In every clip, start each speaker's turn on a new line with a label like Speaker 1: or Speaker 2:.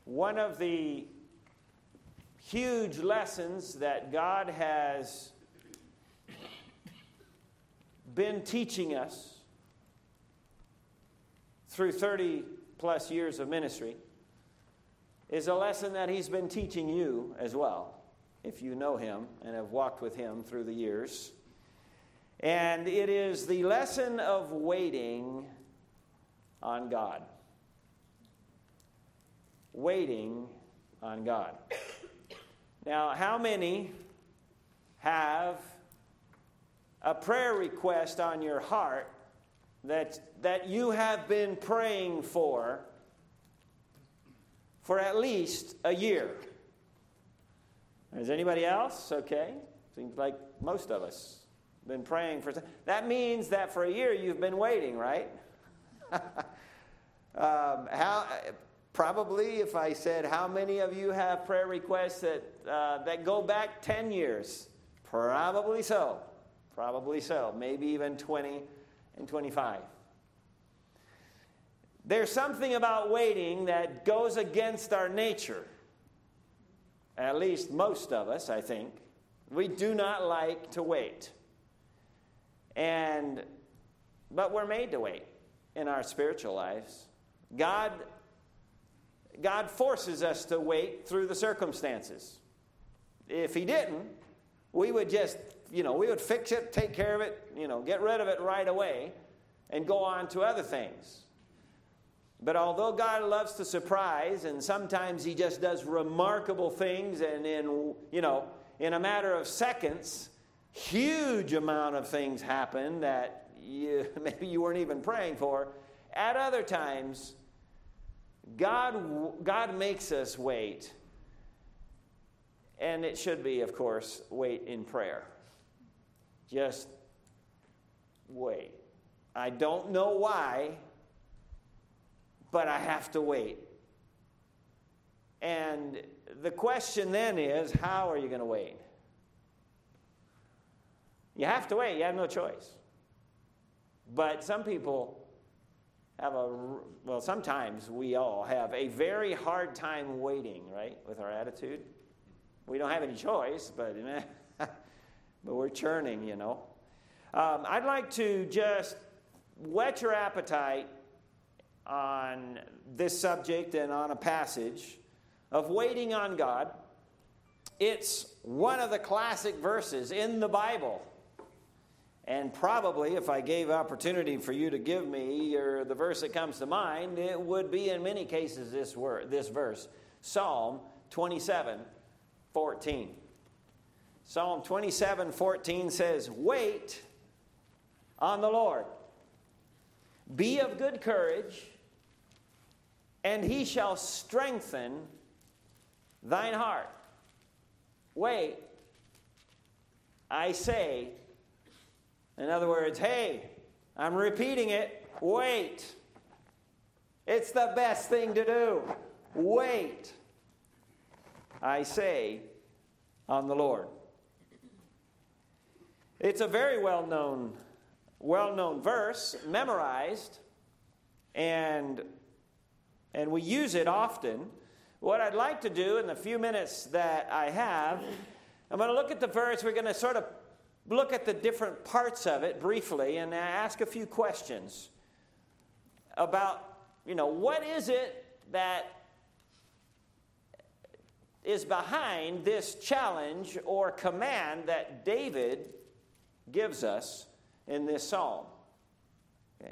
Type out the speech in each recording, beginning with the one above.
Speaker 1: One of the huge lessons that God has been teaching us through 30 plus years of ministry is a lesson that he's been teaching you as well, if you know him and have walked with him through the years. And it is the lesson of waiting on God. Waiting on God. Now, how many have a prayer request on your heart that you have been praying for at least a year? Is anybody else? Okay. Seems like most of us been praying for. That means that for a year you've been waiting, right? Probably, if I said how many of you have prayer requests that go back 10 years, probably so. Probably so. Maybe even 20 and 25. There's something about waiting that goes against our nature. At least most of us, I think. We do not like to wait. But we're made to wait in our spiritual lives. God forces us to wait through the circumstances. If he didn't, we would just, we would fix it, take care of it, get rid of it right away and go on to other things. But although God loves to surprise, and sometimes he just does remarkable things, and in a matter of seconds, huge amount of things happen that maybe you weren't even praying for. At other times, God makes us wait. And it should be, of course, wait in prayer. Just wait. I don't know why, but I have to wait. And the question then is, how are you going to wait? You have to wait. You have no choice. But some people sometimes we all have a very hard time waiting, right, with our attitude. We don't have any choice, but we're churning, I'd like to just whet your appetite on this subject and on a passage of waiting on God. It's one of the classic verses in the Bible. And probably, if I gave opportunity for you to give me the verse that comes to mind, it would be in many cases this verse, Psalm 27:14. Psalm 27:14 says, "Wait on the Lord. Be of good courage, and he shall strengthen thine heart." Wait, I say. In other words, hey, I'm repeating it, wait. It's the best thing to do. Wait, I say, on the Lord. It's a very well-known verse, memorized, and we use it often. What I'd like to do in the few minutes that I have, I'm going to look at the verse. We're going to sort of look at the different parts of it briefly and ask a few questions about, what is it that is behind this challenge or command that David gives us in this psalm. Okay.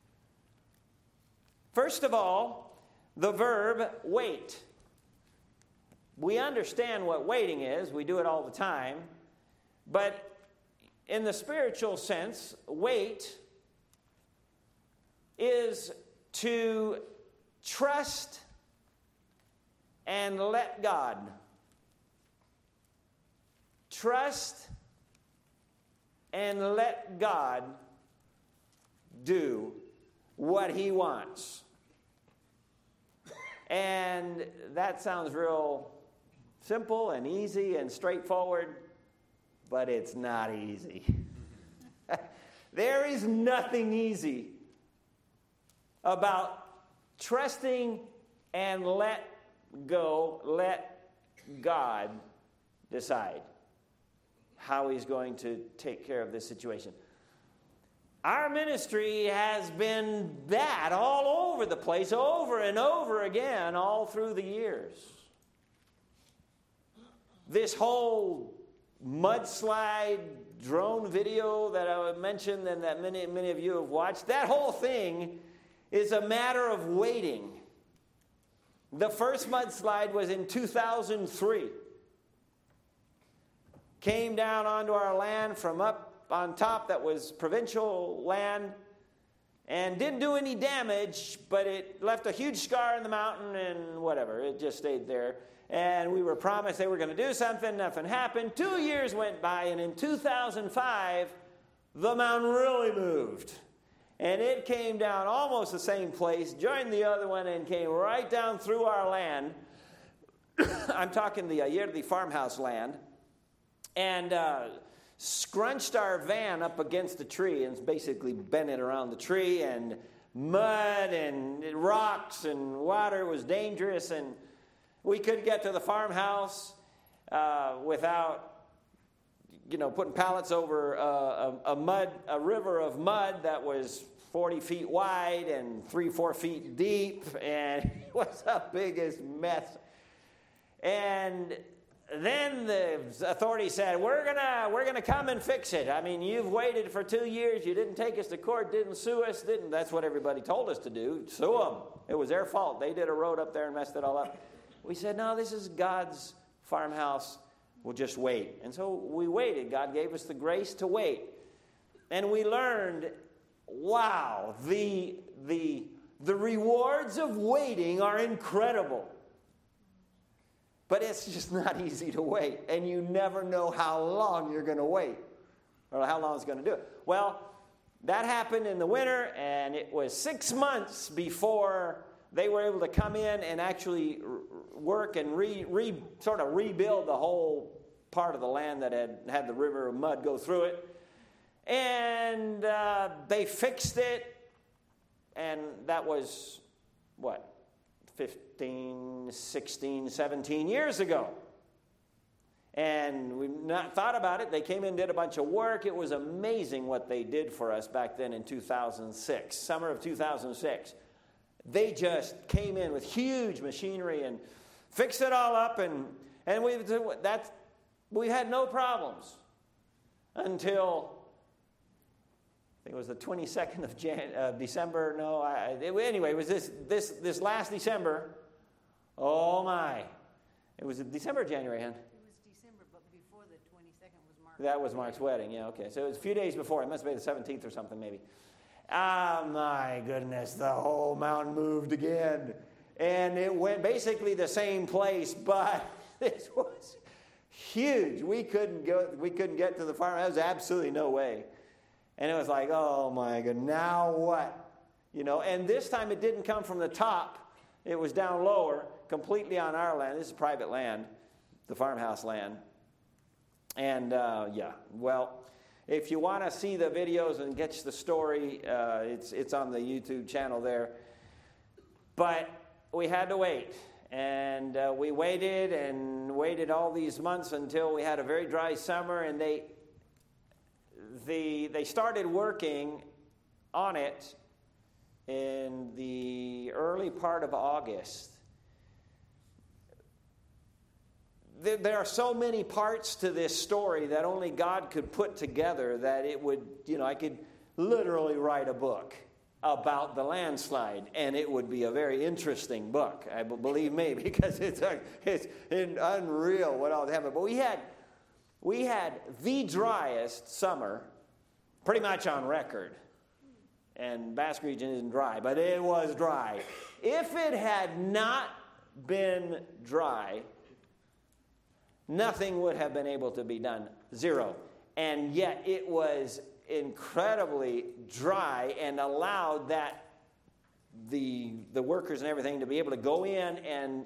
Speaker 1: First of all, the verb wait. We understand what waiting is. We do it all the time. But in the spiritual sense, wait is to trust and let God. Trust and let God do what he wants. And that sounds real simple and easy and straightforward, but it's not easy. There is nothing easy about trusting and let go let God decide how he's going to take care of this situation. Our ministry has been that all over the place, over and over again, all through the years. This whole mudslide drone video that I mentioned and that many of you have watched, that whole thing is a matter of waiting. The first mudslide was in 2003. Came down onto our land from up on top that was provincial land and didn't do any damage, but it left a huge scar in the mountain and whatever. It just stayed there. And we were promised they were going to do something. Nothing happened. 2 years went by, and in 2005, the mountain really moved. And it came down almost the same place, joined the other one, and came right down through our land. I'm talking the farmhouse land. And scrunched our van up against the tree and basically bent it around the tree, and mud and rocks and water was dangerous, and we couldn't get to the farmhouse without, putting pallets over a river of mud that was 40 feet wide and 3-4 feet deep, and it was the biggest mess. And then the authorities said, we're gonna come and fix it. I mean, you've waited for 2 years. You didn't take us to court, didn't sue us, didn't. That's what everybody told us to do. Sue them. It was their fault. They did a road up there and messed it all up. We said, no, this is God's farmhouse. We'll just wait. And so we waited. God gave us the grace to wait. And we learned, wow, the rewards of waiting are incredible. But it's just not easy to wait. And you never know how long you're going to wait or how long it's going to do it. Well, that happened in the winter, and it was 6 months before they were able to come in and actually work and sort of rebuild the whole part of the land that had the river of mud go through it. And they fixed it, and that was, 15, 16, 17 years ago. And we've not thought about it. They came in and did a bunch of work. It was amazing what they did for us back then in 2006, summer of 2006. They just came in with huge machinery and fixed it all up, and we had no problems until it was the 22nd of December. No, anyway, it was this last December. Oh my! It was December or January, huh?
Speaker 2: It was December, but before the 22nd was Mark's.
Speaker 1: That was Mark's wedding. Yeah, okay. So it was a few days before. It must have been the 17th or something, maybe. Ah, my goodness! The whole mountain moved again, and it went basically the same place, but this was huge. We couldn't get to the farm. There was absolutely no way. And it was like, oh my God, now what? And this time it didn't come from the top. It was down lower, completely on our land. This is private land, the farmhouse land. And if you want to see the videos and get the story, it's on the YouTube channel there. But we had to wait. And we waited all these months until we had a very dry summer, and they started working on it in the early part of August. There are so many parts to this story that only God could put together that it would, I could literally write a book about the landslide, and it would be a very interesting book, believe me, because it's unreal what all happened. But we had the driest summer pretty much on record. And Basque Region isn't dry, but it was dry. If it had not been dry, nothing would have been able to be done. Zero. And yet it was incredibly dry and allowed that the workers and everything to be able to go in and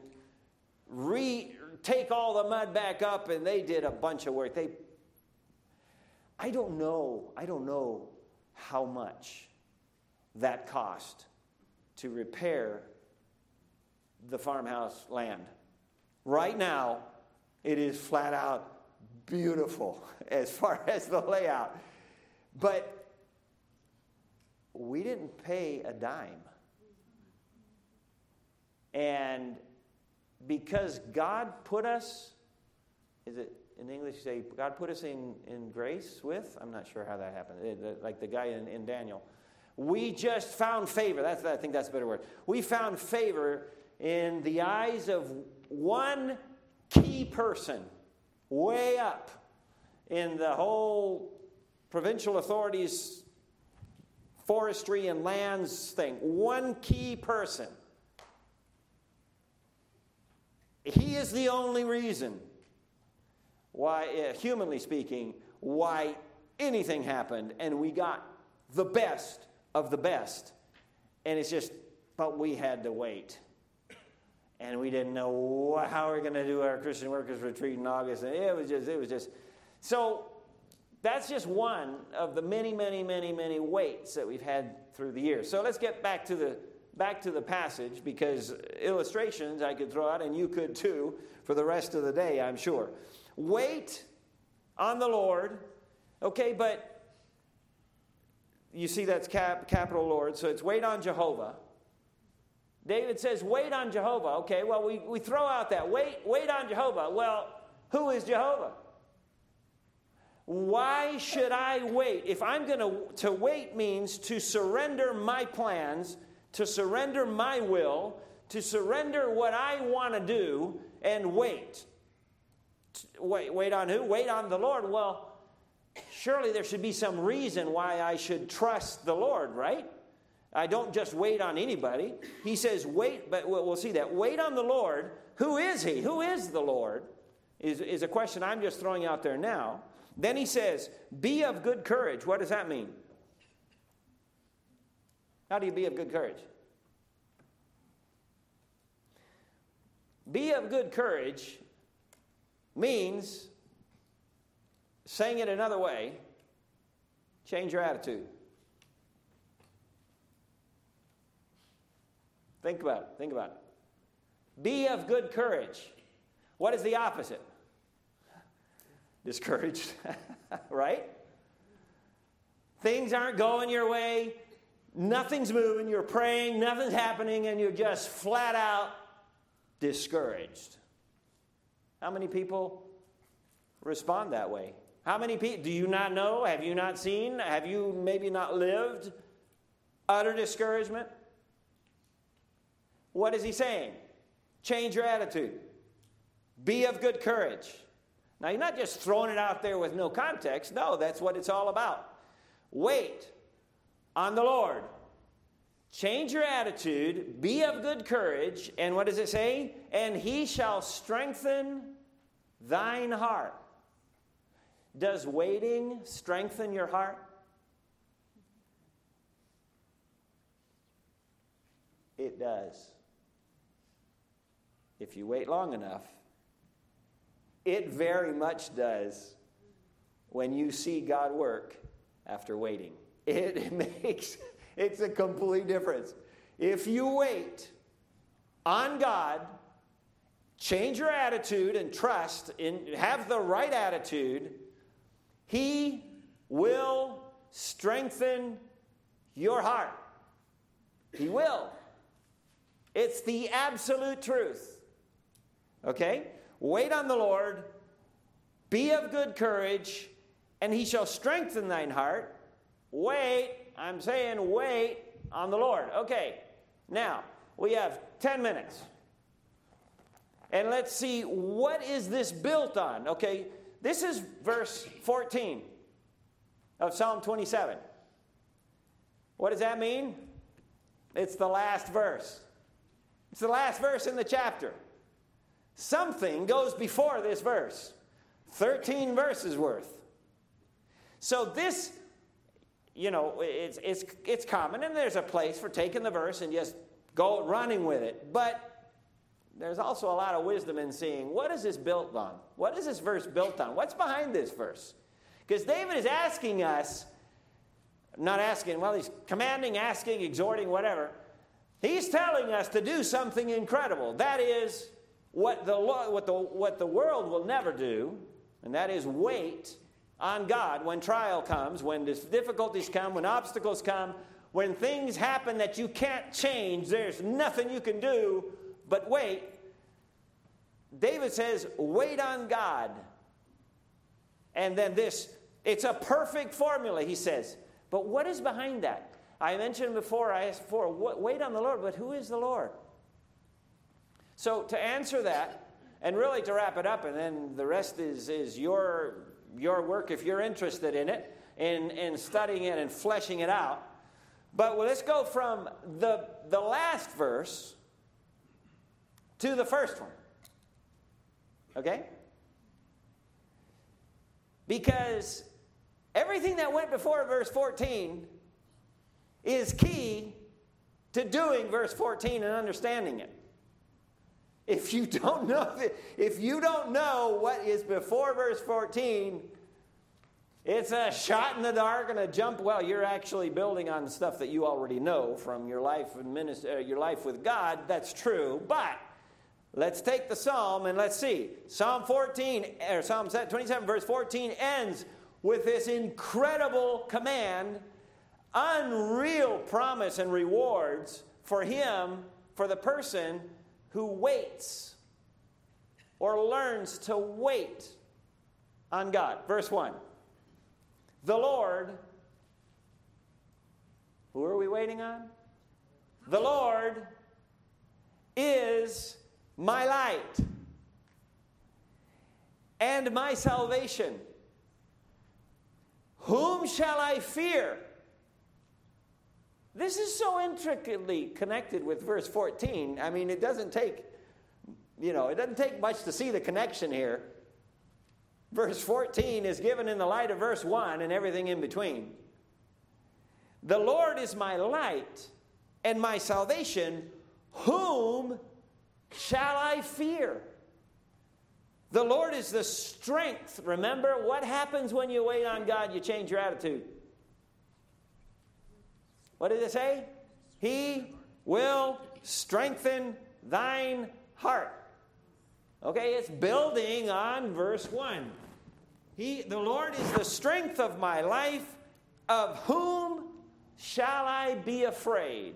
Speaker 1: take all the mud back up, and they did a bunch of work. I don't know how much that cost to repair the farmhouse land. Right now, it is flat out beautiful as far as the layout. But we didn't pay a dime. And because God put us, is it in English you say, God put us in grace with? I'm not sure how that happened. Like the guy in Daniel. We just found favor. I think that's a better word. We found favor in the eyes of one key person way up in the whole provincial authorities, forestry and lands thing. One key person. He is the only reason why, humanly speaking, why anything happened, and we got the best of the best. And it's just, but we had to wait. And we didn't know how we're going to do our Christian Workers Retreat in August. And it was just. So that's just one of the many, many, many, many waits that we've had through the years. So let's get back to the passage, because illustrations I could throw out, and you could too, for the rest of the day, I'm sure. Wait on the Lord. Okay, but you see that's capital Lord, so it's wait on Jehovah. David says, wait on Jehovah. Okay, well, we throw out that. Wait on Jehovah. Well, who is Jehovah? Why should I wait? If I'm going to wait means to surrender my plans, to surrender my will, to surrender what I want to do, and wait. Wait on who? Wait on the Lord. Well, surely there should be some reason why I should trust the Lord, right? I don't just wait on anybody. He says wait, but we'll see that. Wait on the Lord. Who is he? Who is the Lord? Is a question I'm just throwing out there now. Then he says, be of good courage. What does that mean? How do you be of good courage? Be of good courage means, saying it another way, change your attitude. Think about it. Be of good courage. What is the opposite? Discouraged, right? Things aren't going your way. Nothing's moving. You're praying. Nothing's happening. And you're just flat out discouraged. How many people respond that way? How many people? Do you not know? Have you not seen? Have you maybe not lived utter discouragement? What is he saying? Change your attitude. Be of good courage. Now, you're not just throwing it out there with no context. No, that's what it's all about. Wait on the Lord. Change your attitude. Be of good courage. And what does it say? And he shall strengthen thine heart. Does waiting strengthen your heart? It does. If you wait long enough, it very much does when you see God work after waiting. It's a complete difference. If you wait on God, change your attitude and trust, have the right attitude, he will strengthen your heart. He will. It's the absolute truth. Okay? Wait on the Lord, be of good courage, and he shall strengthen thine heart. Wait, I'm saying wait on the Lord. Okay, now, we have 10 minutes. And let's see, what is this built on? Okay, this is verse 14 of Psalm 27. What does that mean? It's the last verse. It's the last verse in the chapter. Something goes before this verse. 13 verses worth. So this, it's common, and there's a place for taking the verse and just go running with it. But there's also a lot of wisdom in seeing, what is this built on? What is this verse built on? What's behind this verse? Because David is asking us, not asking, well, he's commanding, asking, exhorting, whatever. He's telling us to do something incredible. That is what the world will never do, and that is wait on God when trial comes, when difficulties come, when obstacles come, when things happen that you can't change. There's nothing you can do but wait. David says, wait on God. And then it's a perfect formula, he says. But what is behind that? I mentioned before, I asked before, wait on the Lord, but who is the Lord? So to answer that, and really to wrap it up, and then the rest is your work if you're interested in it, in studying it and fleshing it out. But let's go from the last verse to the first one. Okay? Because everything that went before verse 14 is key to doing verse 14 and understanding it. If you don't know what is before verse 14, it's a shot in the dark and a jump. Well, you're actually building on stuff that you already know from your life and your life with God. That's true, but let's take the psalm and let's see. Psalm 27, verse 14 ends with this incredible command, unreal promise and rewards for him, for the person who waits or learns to wait on God. Verse 1. The Lord, who are we waiting on? The Lord is my light and my salvation. Whom shall I fear? This is so intricately connected with verse 14. I mean, it doesn't take much to see the connection here. Verse 14 is given in the light of verse 1 and everything in between. The Lord is my light and my salvation. Whom shall I fear? The Lord is the strength. Remember, what happens when you wait on God? You change your attitude. What did it say? He will strengthen thine heart. Okay, it's building on verse 1. The Lord is the strength of my life. Of whom shall I be afraid?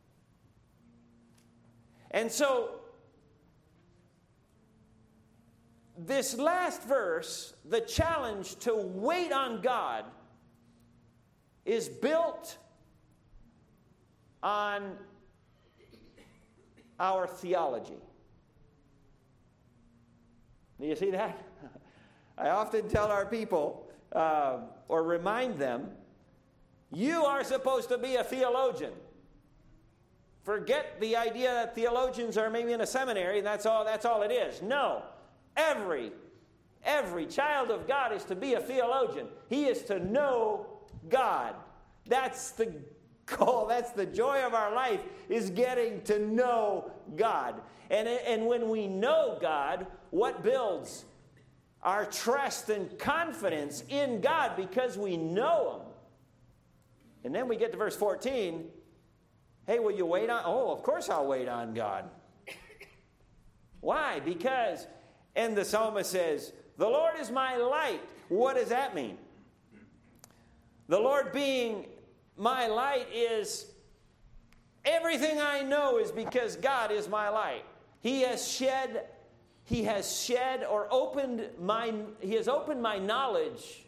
Speaker 1: And so, this last verse, the challenge to wait on God, is built on our theology. Do you see that? I often tell our people, or remind them, you are supposed to be a theologian. Forget the idea that theologians are maybe in a seminary and that's all it is. No. Every child of God is to be a theologian. He is to know God. That's the goal. That's the joy of our life, is getting to know God. And when we know God, what builds? Our trust and confidence in God, because we know Him. And then we get to verse 14. Hey, will you wait on? Oh, of course I'll wait on God. Why? Because, and the psalmist says, the Lord is my light. What does that mean? The Lord being my light is everything I know is because God is my light. He has opened my knowledge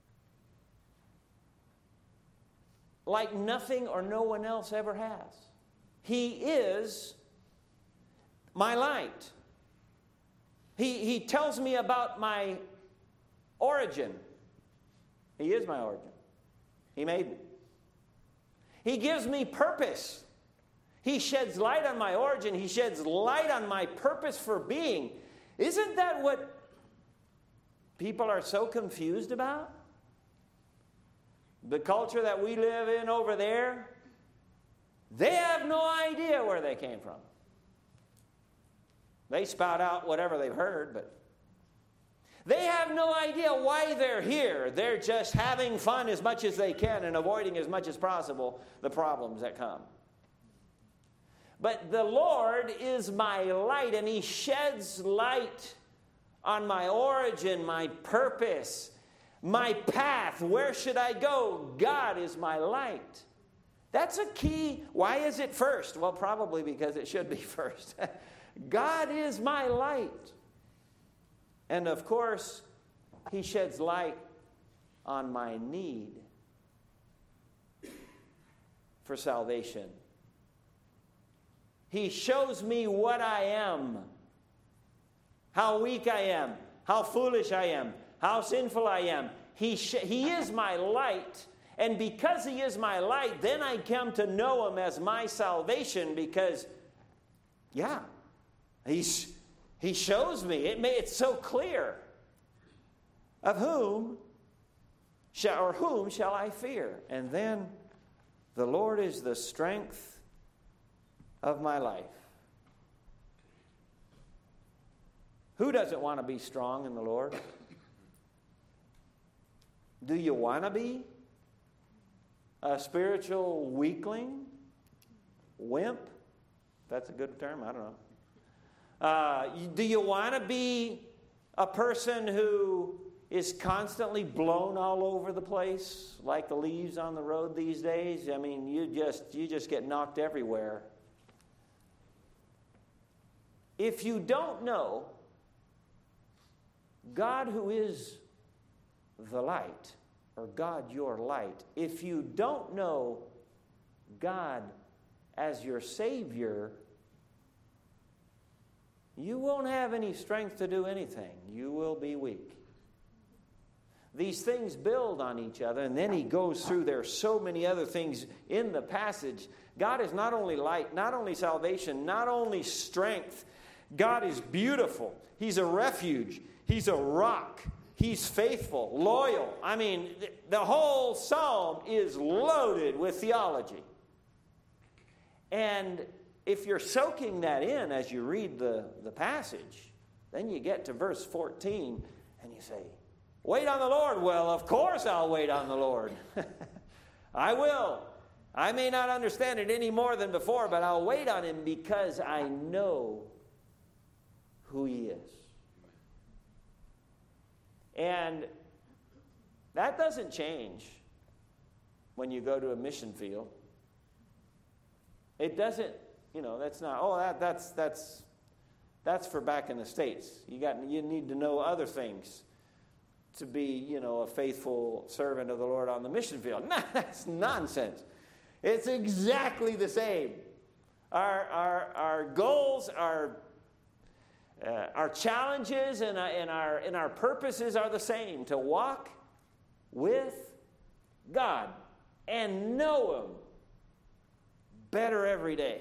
Speaker 1: like nothing or no one else ever has. He is my light. He tells me about my origin. He is my origin. He made me. He gives me purpose. He sheds light on my origin. He sheds light on my purpose for being. Isn't that what people are so confused about? The culture that we live in over there, they have no idea where they came from. They spout out whatever they've heard, but they have no idea why they're here. They're just having fun as much as they can and avoiding as much as possible the problems that come. But the Lord is my light, and He sheds light on my origin, my purpose, my path. Where should I go? God is my light. That's a key. Why is it first? Well, probably because it should be first. God is my light. And of course, He sheds light on my need for salvation. He shows me what I am, how weak I am, how foolish I am, how sinful I am. He is my light, and because He is my light, then I come to know Him as my salvation because, He shows me. It's so clear. Of whom shall I fear? And then the Lord is the strength of my life. Who doesn't want to be strong in the Lord? Do you want to be a spiritual weakling? Wimp? That's a good term? I don't know. Do you want to be a person who is constantly blown all over the place like the leaves on the road these days? I mean, you just get knocked everywhere. If you don't know God who is the light, or God your light, if you don't know God as your Savior, you won't have any strength to do anything. You will be weak. These things build on each other, and then he goes through, there are so many other things in the passage. God is not only light, not only salvation, not only strength. God is beautiful. He's a refuge. He's a rock. He's faithful, loyal. I mean, the whole psalm is loaded with theology. And if you're soaking that in as you read the passage, then you get to verse 14 and you say, wait on the Lord. Well, of course I'll wait on the Lord. I will. I may not understand it any more than before, but I'll wait on Him because I know who He is. And that doesn't change when you go to a mission field. It doesn't, that's not, that's for back in the States. You need to know other things to be, a faithful servant of the Lord on the mission field. No, that's nonsense. It's exactly the same. Our goals, our challenges, and our purposes are the same: to walk with God and know Him better every day.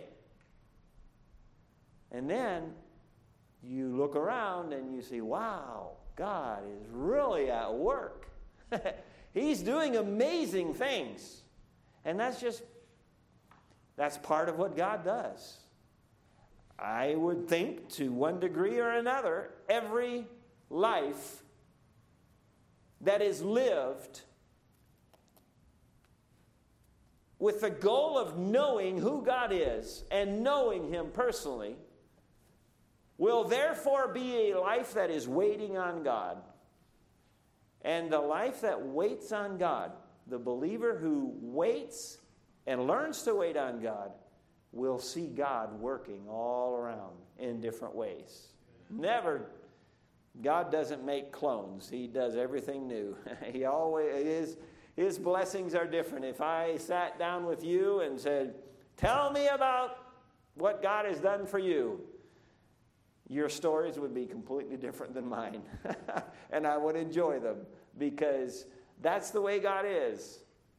Speaker 1: And then you look around and you see, wow, God is really at work. He's doing amazing things. And that's part of what God does. I would think, to one degree or another, every life that is lived with the goal of knowing who God is and knowing Him personally will therefore be a life that is waiting on God. And the life that waits on God, the believer who waits and learns to wait on God, will see God working all around in different ways. God doesn't make clones. He does everything new. He always, His blessings are different. If I sat down with you and said, tell me about what God has done for you, your stories would be completely different than mine. And I would enjoy them because that's the way God is.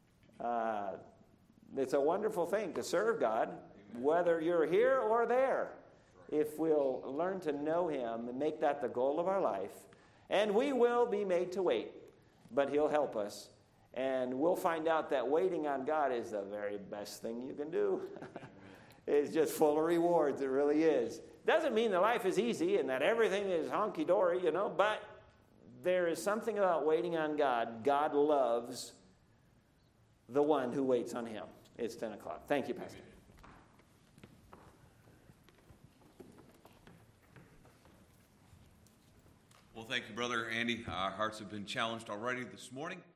Speaker 1: It's a wonderful thing to serve God, whether you're here or there, if we'll learn to know Him and make that the goal of our life. And we will be made to wait, but He'll help us. And we'll find out that waiting on God is the very best thing you can do. It's just full of rewards. It really is. Doesn't mean that life is easy and that everything is honky-dory, but there is something about waiting on God. God loves the one who waits on Him. It's 10 o'clock. Thank you, Pastor.
Speaker 3: Well, thank you, Brother Andy. Our hearts have been challenged already this morning.